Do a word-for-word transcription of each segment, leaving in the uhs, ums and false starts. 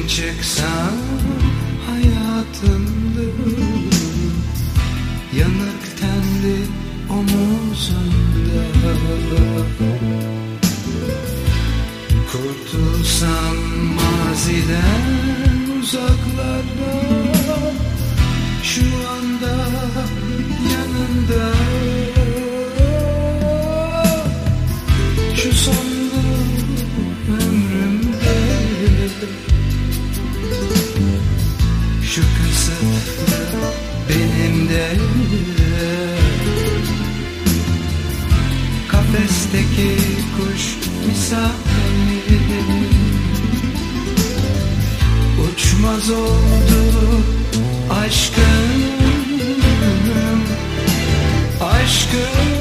için çıksam hayatımda, yanık tenli omuzunda. Kurtulsam maziden uzaklarda, şu anda yanında. Şu sonlu ömrümde, şu kısıtlı benim de, kafesteki kuş misali uçmaz oldu aşkım, aşkım.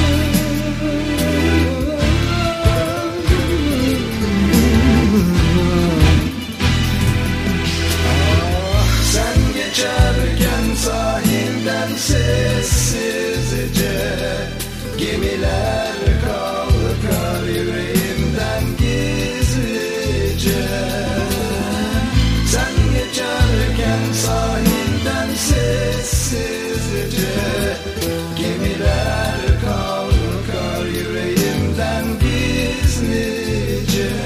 Sahilden sessizce gemiler kalkar yüreğimden gizlice. Sen geçerken sahilden sessizce gemiler kalkar yüreğimden gizlice.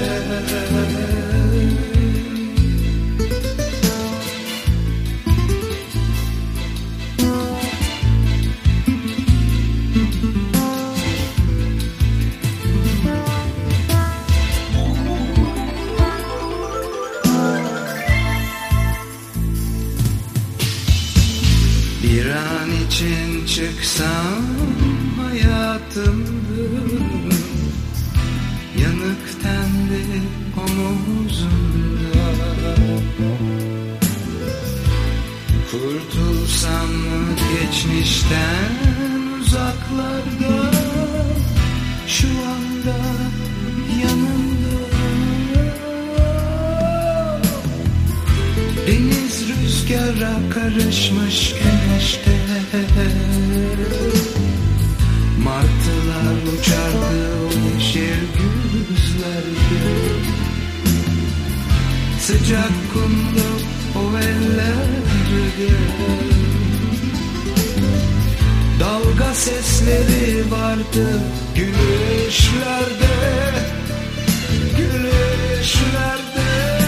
Bir an için çıksam hayatımda, yanık tenli omuzunda. Kurtulsam geçmişten uzaklarda, şu anda yanımda. Deniz rüzgara karışmış güneşte, martılar uçardı o yeşil güzlerde. Sıcak kumlu o ellerde, dalga sesleri vardı gülüşlerde, gülüşlerde.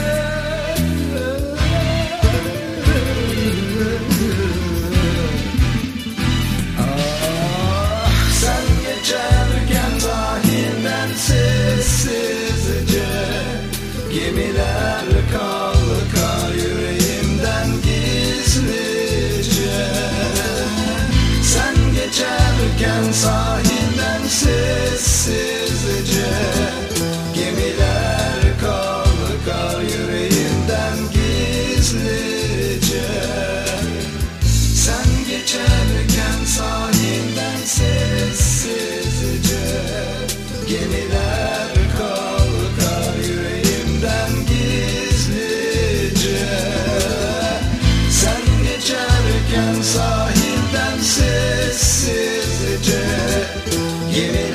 Sessizce gemiler kalkar yüreğimden gizlice. Sen geçerken sahilden sessizce gemiler kalkar yüreğimden gizlice. Sen geçerken sahilden sessizce gemiler kalkar yüreğimden gizlice. Sen geçerken sahilden sessizce gemiler